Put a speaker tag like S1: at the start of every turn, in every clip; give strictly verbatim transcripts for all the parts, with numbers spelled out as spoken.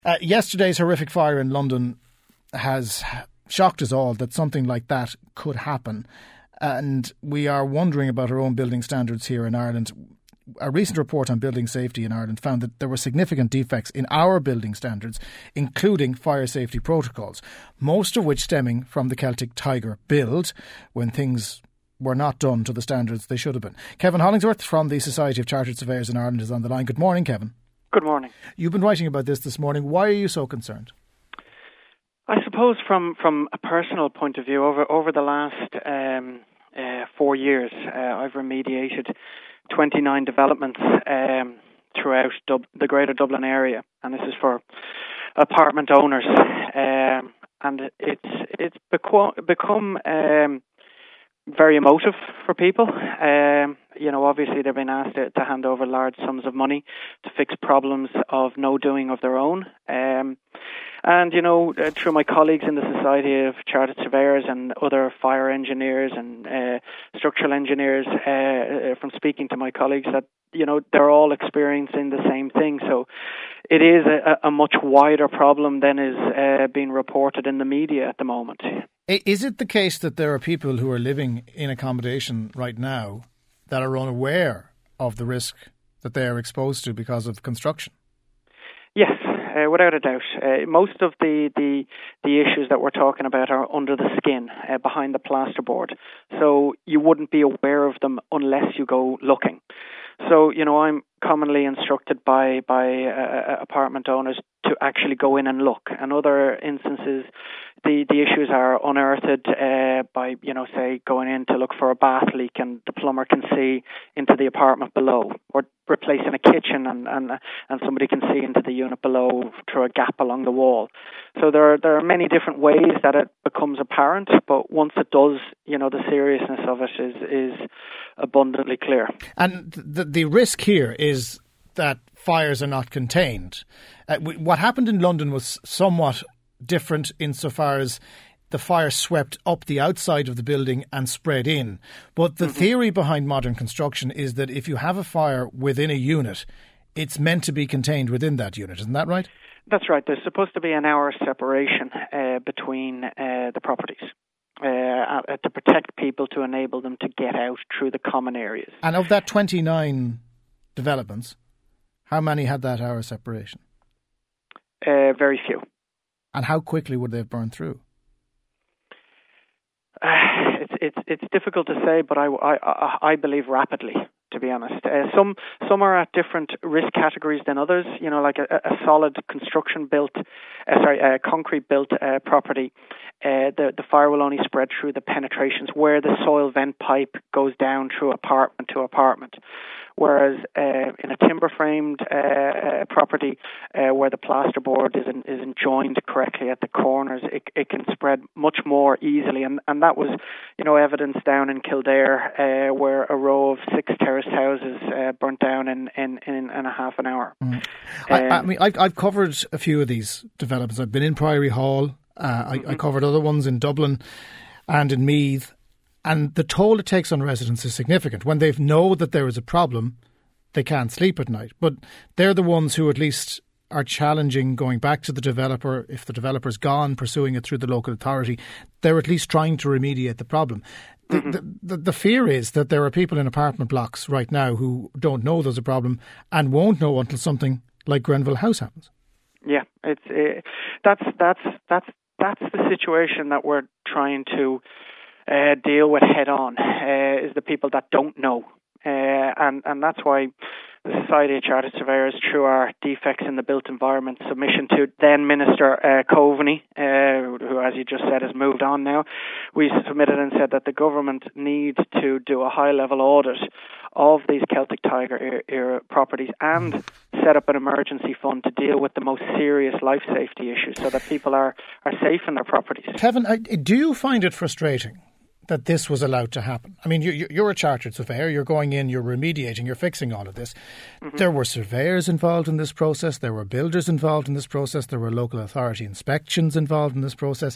S1: Uh, yesterday's horrific fire in London has shocked us all that something like that could happen. And we are wondering about our own building standards here in Ireland. A recent report on building safety in Ireland found that there were significant defects in our building standards, including fire safety protocols, most of which stemming from the Celtic Tiger build, when things were not done to the standards they should have been. Kevin Hollingsworth from the Society of Chartered Surveyors in Ireland is on the line. Good morning, Kevin.
S2: Good morning.
S1: You've been writing about this this morning. Why are you so concerned?
S2: I suppose from, from a personal point of view, over over the last um, uh, four years, uh, I've remediated twenty-nine developments um, throughout Dub- the Greater Dublin area, and this is for apartment owners. Um, and it's it's beco- become um, very emotive for people. Um, you know, obviously they've been asked to, to hand over large sums of money to fix problems of no doing of their own. Um, and, you know, uh, through my colleagues in the Society of Chartered Surveyors and other fire engineers and uh, structural engineers, uh, from speaking to my colleagues, that, you know, they're all experiencing the same thing. So it is a, a much wider problem than is uh, being reported in the media at the moment.
S1: Is it the case that there are people who are living in accommodation right now that are unaware of the risk that they are exposed to because of construction?
S2: Yes, uh, without a doubt. Uh, most of the, the the issues that we're talking about are under the skin, uh, behind the plasterboard. So you wouldn't be aware of them unless you go looking. So, you know, I'm commonly instructed by, by uh, apartment owners to actually go in and look. And other instances, the, the issues are unearthed uh, by, you know, say, going in to look for a bath leak and the plumber can see into the apartment below, or replacing a kitchen and, and, and somebody can see into the unit below through a gap along the wall. So there are, there are many different ways that it becomes apparent, but once it does, you know, the seriousness of it is, is abundantly clear.
S1: And the, the risk here is that fires are not contained. Uh, what happened in London was somewhat different insofar as the fire swept up the outside of the building and spread in. But the mm-hmm. theory behind modern construction is that if you have a fire within a unit, it's meant to be contained within that unit. Isn't that right?
S2: That's right. There's supposed to be an hour separation uh, between uh, the properties. Uh, to protect people, to enable them to get out through the common areas.
S1: And of that twenty-nine developments, how many had that hour separation?
S2: Uh, very few.
S1: And how quickly would they have burned through?
S2: Uh, it's it's it's difficult to say, but I, I, I believe rapidly, to be honest. Uh, some some are at different risk categories than others. You know, like a, a solid construction built, uh, sorry, a concrete built uh, property. Uh, the the fire will only spread through the penetrations where the soil vent pipe goes down through apartment to apartment. Whereas uh, in a timber framed uh, uh, property uh, where the plasterboard isn't isn't joined correctly at the corners, it it can spread much more easily, and and that was, you know, evidence down in Kildare uh, where a row of six terraced houses uh, burnt down in, in, in, in a half an hour. Mm. Um,
S1: I, I mean, I've, I've covered a few of these developments. I've been in Priory Hall. Uh, I, mm-hmm. I covered other ones in Dublin and in Meath. And the toll it takes on residents is significant. When they know that there is a problem, they can't sleep at night. But they're the ones who at least are challenging going back to the developer. If the developer's gone, pursuing it through the local authority, they're at least trying to remediate the problem. The, mm-hmm. the, the, the fear is that there are people in apartment blocks right now who don't know there's a problem and won't know until something like Grenville House happens.
S2: Yeah, it's uh, that's that's that's that's the situation that we're trying to uh, deal with head on. Uh, is the people that don't know, uh, and and that's why the Society of Chartered Surveyors, through our Defects in the Built Environment submission to then Minister uh, Coveney, uh, who, as you just said, has moved on now, we submitted and said that the government needs to do a high-level audit of these Celtic Tiger era properties and set up an emergency fund to deal with the most serious life safety issues so that people are, are safe in their properties.
S1: Kevin, do you find it frustrating that this was allowed to happen? I mean, you, you're a chartered surveyor, you're going in, you're remediating, you're fixing all of this. Mm-hmm. There were surveyors involved in this process, there were builders involved in this process, there were local authority inspections involved in this process.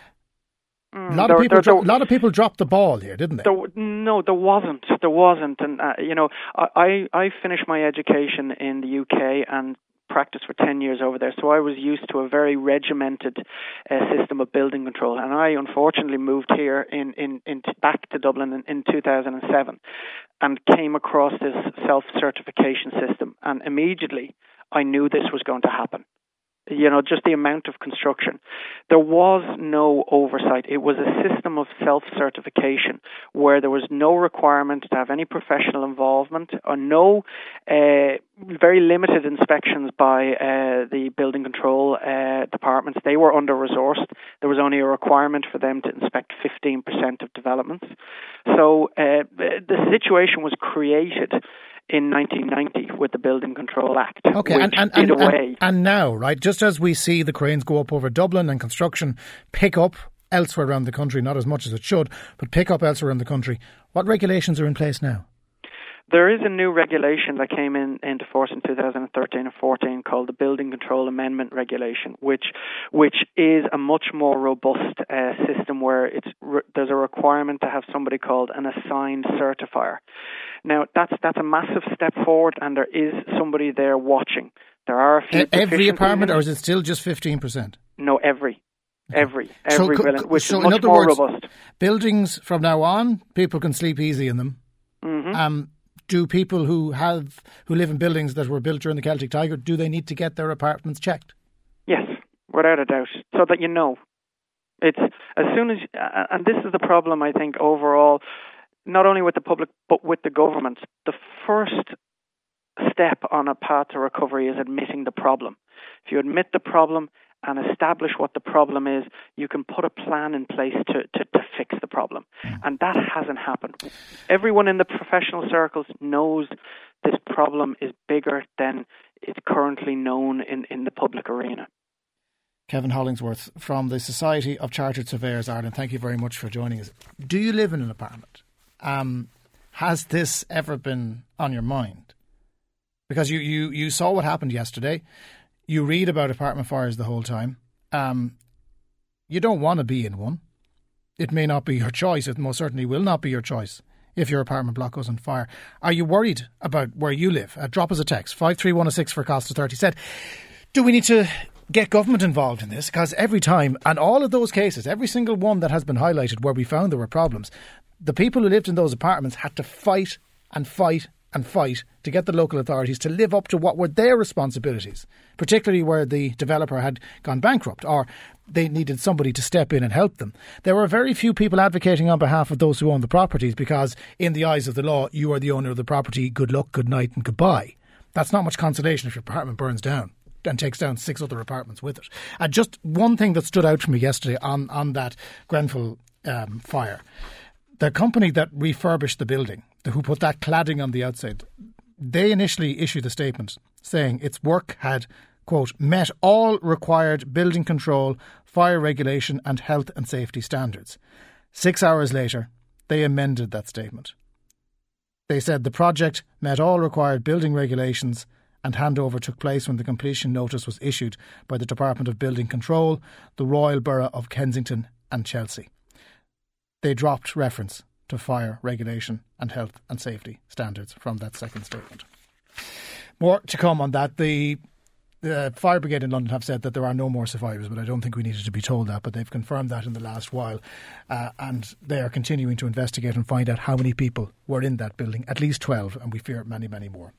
S1: Mm, a lot there, of people, there, there, a lot of people dropped the ball here, didn't they?
S2: There, no, there wasn't. There wasn't, and uh, you know, I I finished my education in the U K, and practiced for ten years over there, so I was used to a very regimented uh, system of building control. And I unfortunately moved here in, in, in back to Dublin in, in two thousand seven and came across this self-certification system. And immediately I knew this was going to happen. You know, just the amount of construction. There was no oversight. It was a system of self-certification where there was no requirement to have any professional involvement or no uh, very limited inspections by uh, the building control uh, departments. They were under-resourced. There was only a requirement for them to inspect fifteen percent of developments. So uh, the situation was created in nineteen ninety with the Building Control Act,
S1: okay,
S2: which
S1: and, and,
S2: did
S1: and,
S2: away.
S1: And, and now, right, just as we see the cranes go up over Dublin and construction pick up elsewhere around the country, not as much as it should, but pick up elsewhere around the country, what regulations are in place now?
S2: There is a new regulation that came in into force in two thousand thirteen and fourteen called the Building Control Amendment Regulation, which which is a much more robust uh, system where it's re- there's a requirement to have somebody called an assigned certifier. Now, that's that's a massive step forward, and there is somebody there watching. There are a few
S1: every apartment, or is it still just fifteen percent?
S2: No, every. Every,
S1: so,
S2: every building, which
S1: so
S2: is much
S1: in other
S2: more
S1: words,
S2: robust.
S1: Buildings from now on, people can sleep easy in them.
S2: Mm-hmm.
S1: Um, do people who have who live in buildings that were built during the Celtic Tiger, do they need to get their apartments checked?
S2: Yes, without a doubt, so that you know. It's as soon as, and this is the problem, I think, overall, not only with the public but with the government. The first step on a path to recovery is admitting the problem. If you admit the problem and establish what the problem is, you can put a plan in place to, to, to fix the problem. And that hasn't happened. Everyone in the professional circles knows this problem is bigger than it's currently known in, in the public arena.
S1: Kevin Hollingsworth from the Society of Chartered Surveyors Ireland, thank you very much for joining us. Do you live in an apartment? Um, has this ever been on your mind? Because you, you, you saw what happened yesterday. You read about apartment fires the whole time. Um, you don't want to be in one. It may not be your choice. It most certainly will not be your choice if your apartment block goes on fire. Are you worried about where you live? Uh, drop us a text. five three one oh six for Costa thirty said, do we need to get government involved in this? Because every time, and all of those cases, every single one that has been highlighted where we found there were problems, the people who lived in those apartments had to fight and fight and fight to get the local authorities to live up to what were their responsibilities, particularly where the developer had gone bankrupt or they needed somebody to step in and help them. There were very few people advocating on behalf of those who own the properties because in the eyes of the law, you are the owner of the property, good luck, good night and goodbye. That's not much consolation if your apartment burns down and takes down six other apartments with it. And just one thing that stood out for me yesterday on, on that Grenfell um, fire, the company that refurbished the building, who put that cladding on the outside, they initially issued a statement saying its work had, quote, met all required building control, fire regulation and health and safety standards. Six hours later, they amended that statement. They said the project met all required building regulations and handover took place when the completion notice was issued by the Department of Building Control, the Royal Borough of Kensington and Chelsea. They dropped reference to fire regulation and health and safety standards from that second statement. More to come on that. The, the Fire Brigade in London have said that there are no more survivors, but I don't think we needed to be told that, but they've confirmed that in the last while. Uh, and they are continuing to investigate and find out how many people were in that building, at least twelve, and we fear many, many more.